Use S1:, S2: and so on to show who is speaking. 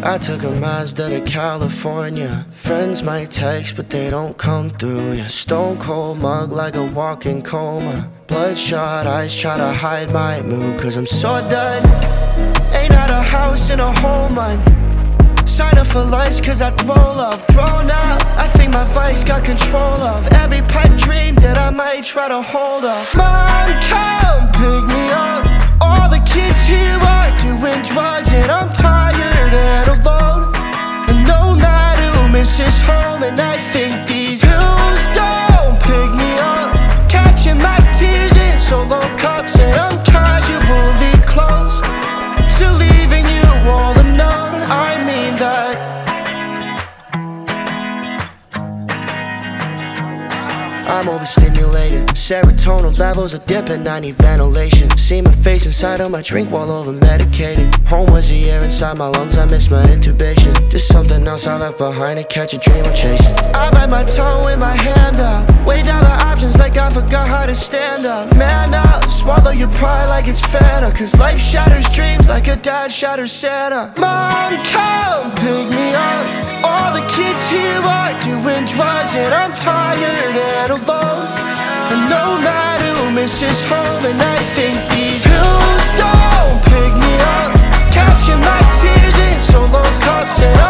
S1: I took a Mazda to California. Friends might text, but they don't come through. Yeah, stone cold mug like a walking coma. Bloodshot eyes try to hide my mood, cause I'm so done. Ain't had a house in a whole month. Sign up for lights cause I roll up. Thrown up, I think my vice got control of every pipe dream that I might try to hold up. Mom, come pick me up. All the kids here are doing drugs, and I'm tired and alone. And no matter who misses home, and I think these pills don't pick me up. Catching my tears in solo cups, and I'm casually close to leaving you all alone. I mean that. I'm overstimulated, serotonin levels are dipping, I need ventilation. See my face inside of my drink while over medicated. Home was the air inside my lungs, I miss my intubation. Just something else I left behind to catch a dream I'm chasing. I bite my tongue with my hand out, weigh down my options like I forgot how to stand up. Man up, swallow your pride like it's Fanta, cause life shatters dreams like a dad shatters Santa. Mom, come pick me up. All the kids here are doing drugs, and I'm tired and alone. And no matter who misses home, and I think these pills don't pick me up. Catching my tears in solo cups, and